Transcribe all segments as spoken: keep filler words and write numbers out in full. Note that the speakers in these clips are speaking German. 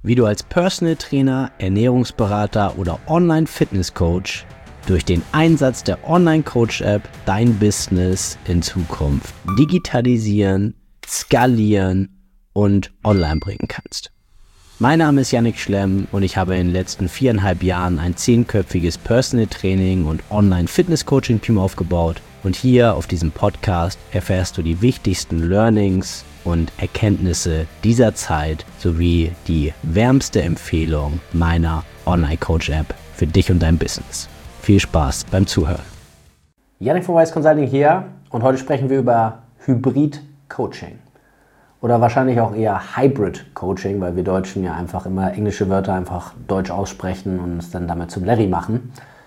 wie du als Personal Trainer, Ernährungsberater oder Online-Fitness-Coach durch den Einsatz der Online-Coach-App dein Business in Zukunft digitalisieren, skalieren und online bringen kannst. Mein Name ist Yannick Schlemm und ich habe in den letzten viereinhalb Jahren ein zehnköpfiges Personal Training und Online-Fitness-Coaching-Team aufgebaut. Und hier auf diesem Podcast erfährst du die wichtigsten Learnings und Erkenntnisse dieser Zeit sowie die wärmste Empfehlung meiner Online-Coach-App für dich und dein Business. Viel Spaß beim Zuhören. Yannick von Wise Consulting hier und heute sprechen wir über Hybrid-Coaching oder wahrscheinlich auch eher Hybrid-Coaching, weil wir Deutschen ja einfach immer englische Wörter einfach deutsch aussprechen und es dann damit zum Larry machen.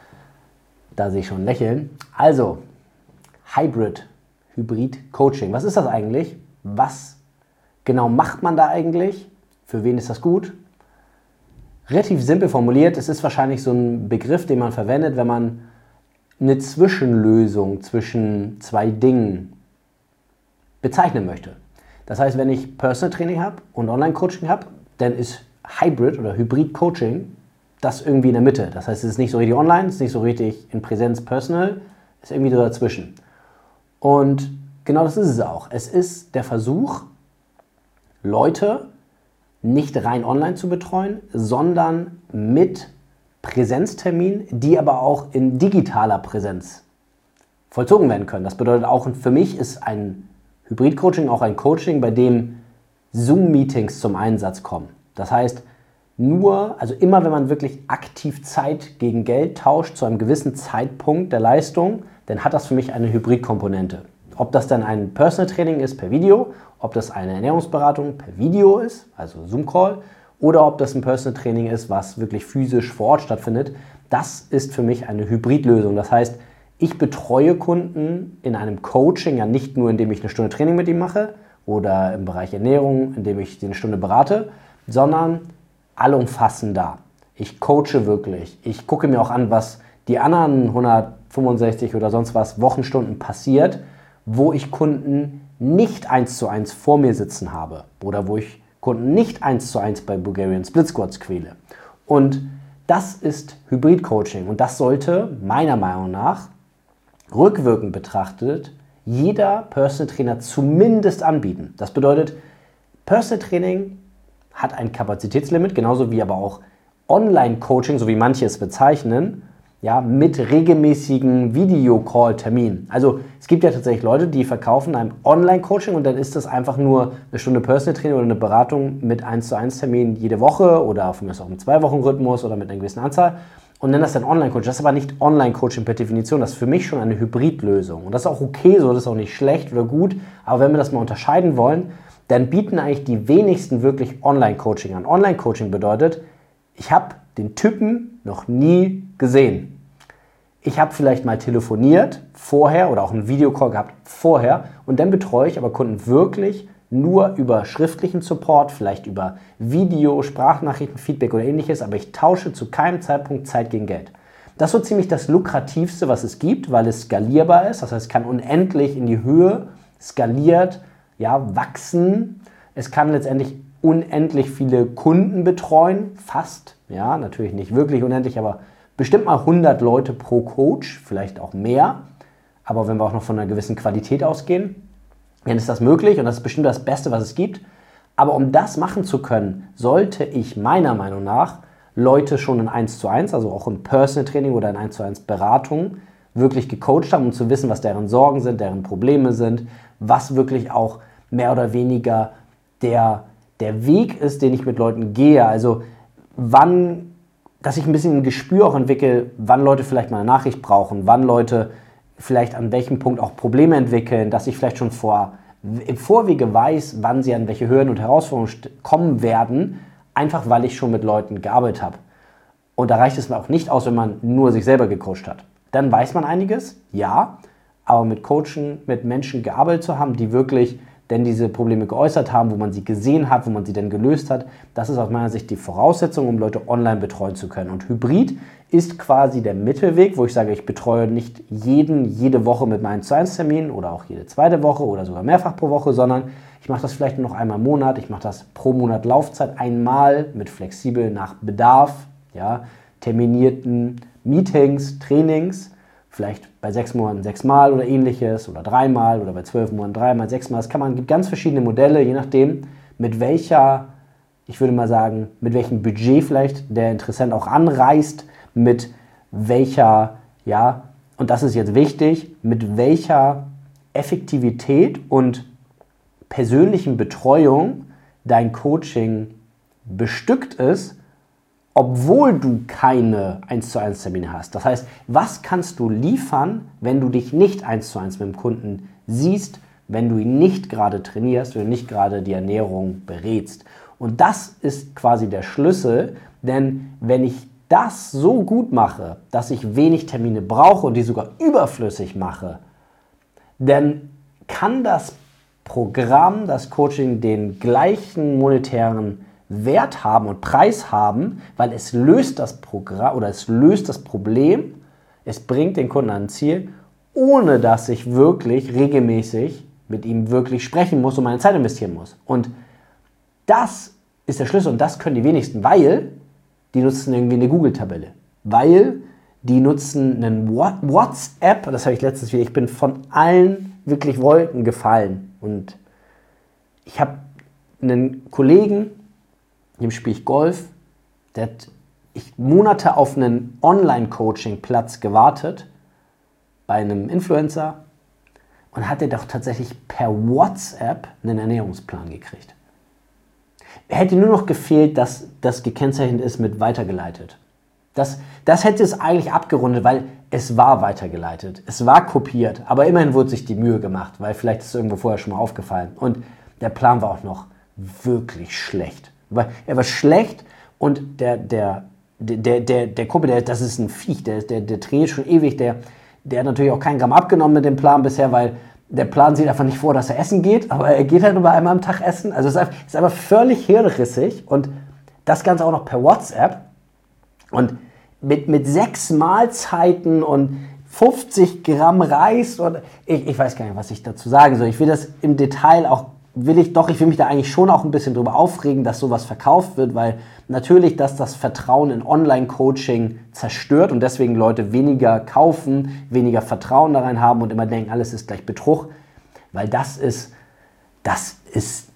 Da sehe ich schon ein Lächeln. Also, Hybrid, Hybrid-Coaching. Was ist das eigentlich? Was genau macht man da eigentlich? Für wen ist das gut? Relativ simpel formuliert, es ist wahrscheinlich so ein Begriff, den man verwendet, wenn man eine Zwischenlösung zwischen zwei Dingen bezeichnen möchte. Das heißt, wenn ich Personal Training habe und Online-Coaching habe, dann ist Hybrid oder Hybrid-Coaching das irgendwie in der Mitte. Das heißt, es ist nicht so richtig online, es ist nicht so richtig in Präsenz Personal, es ist irgendwie so dazwischen. Und genau das ist es auch. Es ist der Versuch, Leute nicht rein online zu betreuen, sondern mit Präsenzterminen, die aber auch in digitaler Präsenz vollzogen werden können. Das bedeutet auch, für mich ist ein Hybrid-Coaching auch ein Coaching, bei dem Zoom-Meetings zum Einsatz kommen. Das heißt, nur, also immer wenn man wirklich aktiv Zeit gegen Geld tauscht zu einem gewissen Zeitpunkt der Leistung, dann hat das für mich eine Hybrid-Komponente. Ob das dann ein Personal Training ist per Video, ob das eine Ernährungsberatung per Video ist, also Zoom-Call, oder ob das ein Personal Training ist, was wirklich physisch vor Ort stattfindet, das ist für mich eine Hybridlösung. Das heißt, ich betreue Kunden in einem Coaching, ja nicht nur, indem ich eine Stunde Training mit ihm mache oder im Bereich Ernährung, indem ich die eine Stunde berate, sondern allumfassender. Ich coache wirklich. Ich gucke mir auch an, was die anderen hundertfünfundsechzig oder sonst was Wochenstunden passiert, wo ich Kunden nicht eins zu eins vor mir sitzen habe oder wo ich Kunden nicht eins zu eins bei Bulgarian Split Squats quäle. Und das ist Hybrid-Coaching und das sollte meiner Meinung nach rückwirkend betrachtet jeder Personal Trainer zumindest anbieten. Das bedeutet, Personal Training hat ein Kapazitätslimit, genauso wie aber auch Online-Coaching, so wie manche es bezeichnen, ja, mit regelmäßigen Video-Call-Terminen. Also es gibt ja tatsächlich Leute, die verkaufen ein Online-Coaching und dann ist das einfach nur eine Stunde Personal Training oder eine Beratung mit eins zu eins Terminen jede Woche oder von mir aus auch im Zwei-Wochen-Rhythmus oder mit einer gewissen Anzahl und nennen das dann Online-Coaching. Das ist aber nicht Online-Coaching per Definition, das ist für mich schon eine Hybrid-Lösung. Und das ist auch okay so, das ist auch nicht schlecht oder gut, aber wenn wir das mal unterscheiden wollen, dann bieten eigentlich die wenigsten wirklich Online-Coaching an. Online-Coaching bedeutet, ich habe den Typen noch nie gesehen. Ich habe vielleicht mal telefoniert vorher oder auch einen Videocall gehabt vorher und dann betreue ich aber Kunden wirklich nur über schriftlichen Support, vielleicht über Video, Sprachnachrichten, Feedback oder ähnliches, aber ich tausche zu keinem Zeitpunkt Zeit gegen Geld. Das ist so ziemlich das lukrativste, was es gibt, weil es skalierbar ist, das heißt, es kann unendlich in die Höhe skaliert, ja, wachsen. Es kann letztendlich unendlich viele Kunden betreuen, fast, ja, natürlich nicht wirklich unendlich, aber bestimmt mal hundert Leute pro Coach, vielleicht auch mehr. Aber wenn wir auch noch von einer gewissen Qualität ausgehen, dann ist das möglich und das ist bestimmt das Beste, was es gibt. Aber um das machen zu können, sollte ich meiner Meinung nach Leute schon in eins zu eins, also auch im Personal Training oder in eins zu eins Beratung, wirklich gecoacht haben, um zu wissen, was deren Sorgen sind, deren Probleme sind, was wirklich auch mehr oder weniger der, der Weg ist, den ich mit Leuten gehe. Also wann, dass ich ein bisschen ein Gespür auch entwickle, wann Leute vielleicht mal eine Nachricht brauchen, wann Leute vielleicht an welchem Punkt auch Probleme entwickeln, dass ich vielleicht schon vor, im Vorwege weiß, wann sie an welche Hürden und Herausforderungen kommen werden, einfach weil ich schon mit Leuten gearbeitet habe. Und da reicht es mir auch nicht aus, wenn man nur sich selber gecoacht hat. Dann weiß man einiges, ja, aber mit Coachen, mit Menschen gearbeitet zu haben, die wirklich denn diese Probleme geäußert haben, wo man sie gesehen hat, wo man sie dann gelöst hat, das ist aus meiner Sicht die Voraussetzung, um Leute online betreuen zu können. Und Hybrid ist quasi der Mittelweg, wo ich sage, ich betreue nicht jeden jede Woche mit meinen eins zu eins Terminen oder auch jede zweite Woche oder sogar mehrfach pro Woche, sondern ich Ich mache das vielleicht nur noch einmal im Monat, ich mache das pro Monat Laufzeit einmal mit flexibel nach Bedarf, ja, terminierten Meetings, Trainings, vielleicht bei sechs Monaten sechsmal oder ähnliches oder dreimal oder bei zwölf Monaten dreimal, sechsmal. Das kann man, gibt ganz verschiedene Modelle, je nachdem, mit welcher, ich würde mal sagen, mit welchem Budget vielleicht der Interessent auch anreist, mit welcher, ja, und das ist jetzt wichtig, mit welcher Effektivität und persönlichen Betreuung dein Coaching bestückt ist, obwohl du keine eins zu eins Termine hast. Das heißt, was kannst du liefern, wenn du dich nicht eins zu eins mit dem Kunden siehst, wenn du ihn nicht gerade trainierst, wenn du nicht gerade die Ernährung berätst. Und das ist quasi der Schlüssel, denn wenn ich das so gut mache, dass ich wenig Termine brauche und die sogar überflüssig mache, dann kann das Programm, das Coaching den gleichen monetären Wert haben und Preis haben, weil es löst das Programm oder es löst das Problem, es bringt den Kunden an ein Ziel, ohne dass ich wirklich regelmäßig mit ihm wirklich sprechen muss und meine Zeit investieren muss. Und das ist der Schlüssel und das können die wenigsten, weil die nutzen irgendwie eine Google-Tabelle, weil die nutzen einen WhatsApp, das habe ich letztens wieder, ich bin von allen wirklich Wolken gefallen und ich habe einen Kollegen, dem spiele ich Golf, der hat ich Monate auf einen Online-Coaching-Platz gewartet bei einem Influencer und hat er doch tatsächlich per WhatsApp einen Ernährungsplan gekriegt. Hätte nur noch gefehlt, dass das gekennzeichnet ist mit weitergeleitet. Das, das hätte es eigentlich abgerundet, weil es war weitergeleitet, es war kopiert, aber immerhin wurde sich die Mühe gemacht, weil vielleicht ist es irgendwo vorher schon mal aufgefallen. Und der Plan war auch noch wirklich schlecht. Weil er war schlecht und der, der, der, der, der Kumpel, der, das ist ein Viech, der, der, der trainiert schon ewig, der, der hat natürlich auch keinen Gramm abgenommen mit dem Plan bisher, weil der Plan sieht einfach nicht vor, dass er essen geht, aber er geht halt nur einmal am Tag essen. Also es ist einfach, ist einfach völlig hirnrissig und das Ganze auch noch per WhatsApp und mit, mit sechs Mahlzeiten und fünfzig Gramm Reis und ich, ich weiß gar nicht, was ich dazu sagen soll. Ich will das im Detail auch, will ich doch, ich will mich da eigentlich schon auch ein bisschen drüber aufregen, dass sowas verkauft wird, weil natürlich, dass das Vertrauen in Online-Coaching zerstört und deswegen Leute weniger kaufen, weniger Vertrauen darin haben und immer denken, alles ist gleich Betrug, weil das ist, das ist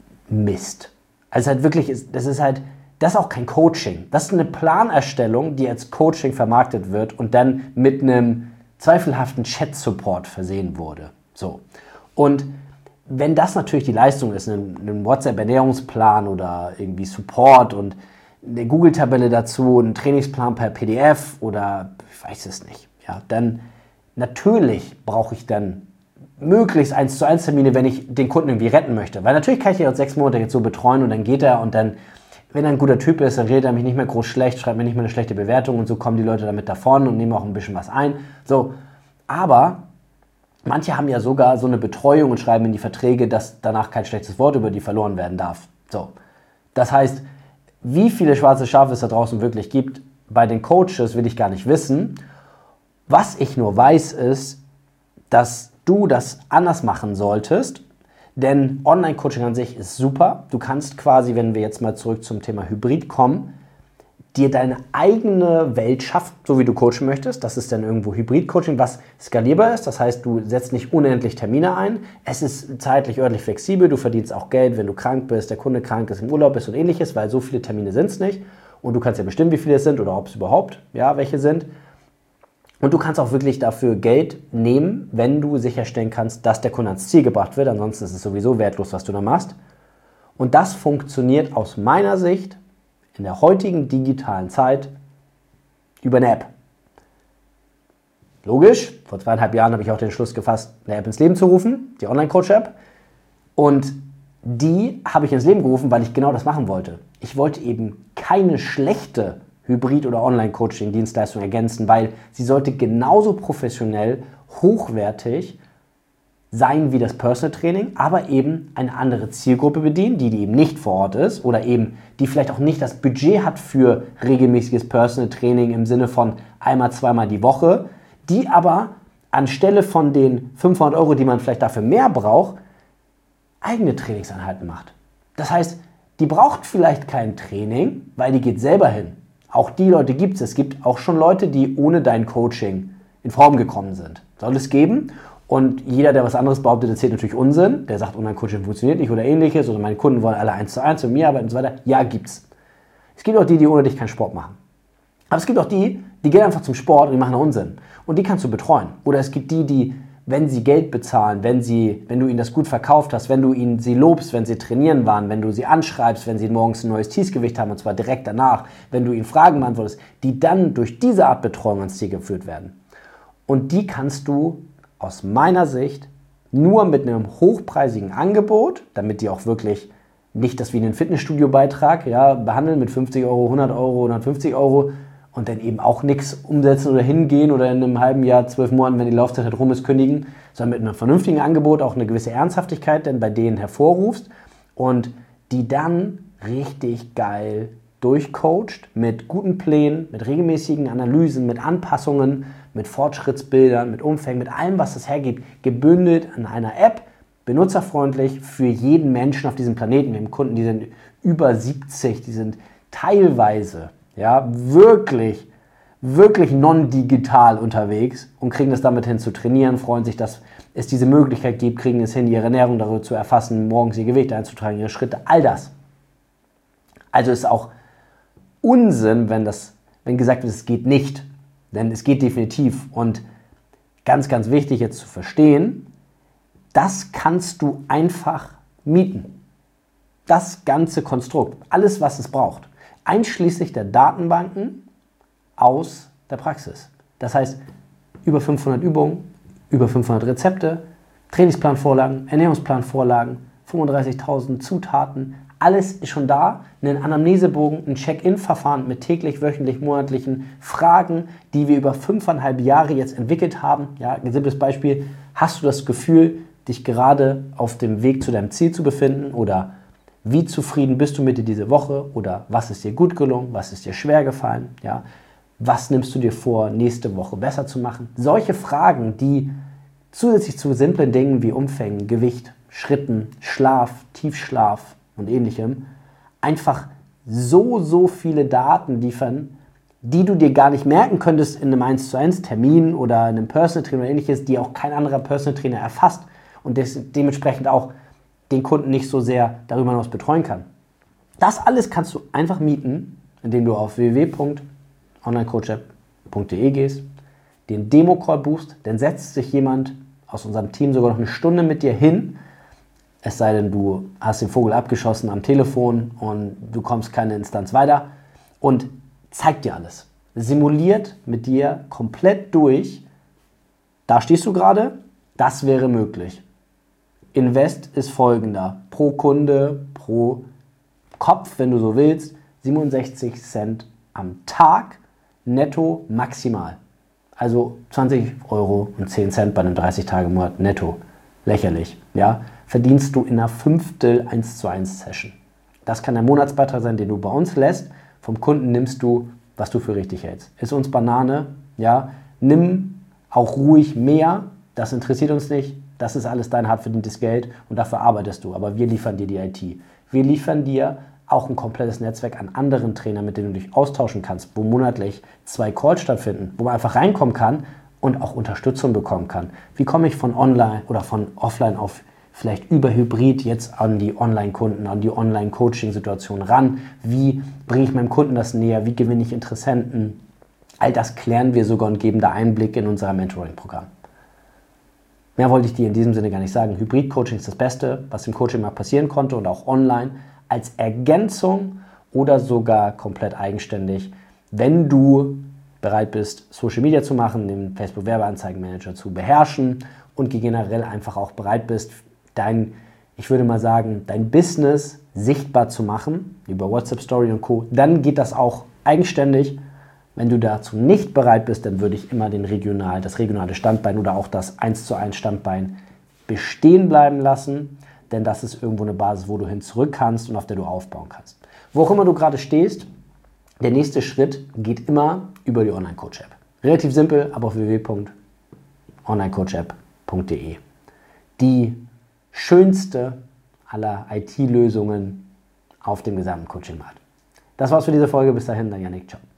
Mist. Also halt wirklich, das ist halt, das ist auch kein Coaching. Das ist eine Planerstellung, die als Coaching vermarktet wird und dann mit einem zweifelhaften Chat-Support versehen wurde. So. Und wenn das natürlich die Leistung ist, ein, ein WhatsApp-Ernährungsplan oder irgendwie Support und eine Google-Tabelle dazu, ein Trainingsplan per P D F oder ich weiß es nicht, ja, dann natürlich brauche ich dann möglichst eins zu eins Termine, wenn ich den Kunden irgendwie retten möchte. Weil natürlich kann ich ihn jetzt sechs Monate jetzt so betreuen und dann geht er und dann, wenn er ein guter Typ ist, dann redet er mich nicht mehr groß schlecht, schreibt mir nicht mehr eine schlechte Bewertung und so kommen die Leute damit davon und nehmen auch ein bisschen was ein. So, aber manche haben ja sogar so eine Betreuung und schreiben in die Verträge, dass danach kein schlechtes Wort über die verloren werden darf. So. Das heißt, wie viele schwarze Schafe es da draußen wirklich gibt, bei den Coaches will ich gar nicht wissen. Was ich nur weiß ist, dass du das anders machen solltest, denn Online-Coaching an sich ist super. Du kannst quasi, wenn wir jetzt mal zurück zum Thema Hybrid kommen, dir deine eigene Welt schaffen, so wie du coachen möchtest. Das ist dann irgendwo Hybrid-Coaching, was skalierbar ist. Das heißt, du setzt nicht unendlich Termine ein. Es ist zeitlich, örtlich flexibel. Du verdienst auch Geld, wenn du krank bist, der Kunde krank ist, im Urlaub ist und ähnliches, weil so viele Termine sind es nicht. Und du kannst ja bestimmen, wie viele es sind oder ob es überhaupt, ja, welche sind. Und du kannst auch wirklich dafür Geld nehmen, wenn du sicherstellen kannst, dass der Kunde ans Ziel gebracht wird. Ansonsten ist es sowieso wertlos, was du da machst. Und das funktioniert aus meiner Sicht in der heutigen digitalen Zeit über eine App. Logisch, vor zweieinhalb Jahren habe ich auch den Entschluss gefasst, eine App ins Leben zu rufen, die Online-Coach-App. Und die habe ich ins Leben gerufen, weil ich genau das machen wollte. Ich wollte eben keine schlechte Hybrid- oder Online-Coaching-Dienstleistung ergänzen, weil sie sollte genauso professionell, hochwertig sein wie das Personal Training, aber eben eine andere Zielgruppe bedienen, die, die eben nicht vor Ort ist oder eben die vielleicht auch nicht das Budget hat für regelmäßiges Personal Training im Sinne von einmal, zweimal die Woche, die aber anstelle von den fünfhundert Euro, die man vielleicht dafür mehr braucht, eigene Trainingseinheiten macht. Das heißt, die braucht vielleicht kein Training, weil die geht selber hin. Auch die Leute gibt es. Es gibt auch schon Leute, die ohne dein Coaching in Form gekommen sind. Soll es geben. Und jeder, der was anderes behauptet, erzählt natürlich Unsinn. Der sagt, Online-Coaching funktioniert nicht oder ähnliches. Oder meine Kunden wollen alle eins zu eins mit mir arbeiten und so weiter. Ja, gibt's. Es gibt auch die, die ohne dich keinen Sport machen. Aber es gibt auch die, die gehen einfach zum Sport und die machen Unsinn. Und die kannst du betreuen. Oder es gibt die, die, wenn sie Geld bezahlen, wenn, sie, wenn du ihnen das gut verkauft hast, wenn du ihnen sie lobst, wenn sie trainieren waren, wenn du sie anschreibst, wenn sie morgens ein neues Tiefgewicht haben, und zwar direkt danach, wenn du ihnen Fragen beantwortest, die dann durch diese Art Betreuung ans Ziel geführt werden. Und die kannst du aus meiner Sicht nur mit einem hochpreisigen Angebot, damit die auch wirklich nicht das wie einen Fitnessstudio-Beitrag ja, behandeln mit fünfzig Euro, hundert Euro, hundertfünfzig Euro und dann eben auch nichts umsetzen oder hingehen oder in einem halben Jahr, zwölf Monaten, wenn die Laufzeit halt rum ist, kündigen, sondern mit einem vernünftigen Angebot auch eine gewisse Ernsthaftigkeit denn bei denen hervorrufst und die dann richtig geil durchcoacht mit guten Plänen, mit regelmäßigen Analysen, mit Anpassungen, mit Fortschrittsbildern, mit Umfängen, mit allem, was das hergibt, gebündelt in einer App, benutzerfreundlich für jeden Menschen auf diesem Planeten. Wir haben Kunden, die sind über siebzig, die sind teilweise ja, wirklich, wirklich non-digital unterwegs und kriegen das damit hin zu trainieren, freuen sich, dass es diese Möglichkeit gibt, kriegen es hin, ihre Ernährung darüber zu erfassen, morgens ihr Gewicht einzutragen, ihre Schritte, all das. Also ist auch Unsinn, wenn, das, wenn gesagt wird, es geht nicht, denn es geht definitiv und ganz, ganz wichtig jetzt zu verstehen, das kannst du einfach mieten. Das ganze Konstrukt, alles, was es braucht. Einschließlich der Datenbanken aus der Praxis. Das heißt, über fünfhundert Übungen, über fünfhundert Rezepte, Trainingsplanvorlagen, Ernährungsplanvorlagen, fünfunddreißigtausend Zutaten, alles ist schon da. Einen Anamnesebogen, ein Check-in-Verfahren mit täglich, wöchentlich, monatlichen Fragen, die wir über fünfeinhalb Jahre jetzt entwickelt haben. Ja, ein simples Beispiel. Hast du das Gefühl, dich gerade auf dem Weg zu deinem Ziel zu befinden oder wie zufrieden bist du mit dir diese Woche oder was ist dir gut gelungen, was ist dir schwer gefallen, ja? Was nimmst du dir vor, nächste Woche besser zu machen? Solche Fragen, die zusätzlich zu simplen Dingen wie Umfängen, Gewicht, Schritten, Schlaf, Tiefschlaf und ähnlichem einfach so, so viele Daten liefern, die du dir gar nicht merken könntest in einem eins zu eins Termin oder in einem Personal Trainer oder ähnliches, die auch kein anderer Personal Trainer erfasst und des, dementsprechend auch den Kunden nicht so sehr darüber hinaus betreuen kann. Das alles kannst du einfach mieten, indem du auf w w w punkt online coach app punkt d e gehst, den Demo-Call buchst, dann setzt sich jemand aus unserem Team sogar noch eine Stunde mit dir hin, es sei denn, du hast den Vogel abgeschossen am Telefon und du kommst keine Instanz weiter und zeigt dir alles. Simuliert mit dir komplett durch, da stehst du gerade, das wäre möglich. Invest ist folgender, pro Kunde, pro Kopf, wenn du so willst, siebenundsechzig Cent am Tag, netto maximal. Also zwanzig Euro und zehn Cent bei einem dreißig Tage Monat netto. Lächerlich, ja. Verdienst du in einer Fünftel eins zu eins Session. Das kann der Monatsbeitrag sein, den du bei uns lässt. Vom Kunden nimmst du, was du für richtig hältst. Ist uns Banane, ja. Nimm auch ruhig mehr, das interessiert uns nicht. Das ist alles dein hart verdientes Geld und dafür arbeitest du. Aber wir liefern dir die I T. Wir liefern dir auch ein komplettes Netzwerk an anderen Trainern, mit denen du dich austauschen kannst, wo monatlich zwei Calls stattfinden, wo man einfach reinkommen kann und auch Unterstützung bekommen kann. Wie komme ich von online oder von offline auf vielleicht über Hybrid jetzt an die Online-Kunden, an die Online-Coaching-Situation ran? Wie bringe ich meinem Kunden das näher? Wie gewinne ich Interessenten? All das klären wir sogar und geben da Einblick in unser Mentoring-Programm. Mehr wollte ich dir in diesem Sinne gar nicht sagen. Hybrid-Coaching ist das Beste, was im Coaching mal passieren konnte und auch online als Ergänzung oder sogar komplett eigenständig, wenn du bereit bist, Social Media zu machen, den Facebook-Werbeanzeigenmanager zu beherrschen und generell einfach auch bereit bist, dein, ich würde mal sagen, dein Business sichtbar zu machen über WhatsApp Story und Co., dann geht das auch eigenständig. Wenn du dazu nicht bereit bist, dann würde ich immer den Regional, das regionale Standbein oder auch das eins zu eins Standbein bestehen bleiben lassen, denn das ist irgendwo eine Basis, wo du hin zurück kannst und auf der du aufbauen kannst. Wo auch immer du gerade stehst, der nächste Schritt geht immer über die Online-Coach-App. Relativ simpel, aber auf w w w punkt online coach app punkt d e. Die schönste aller I T-Lösungen auf dem gesamten Coaching-Markt. Das war's für diese Folge. Bis dahin, dein Yannick. Ciao.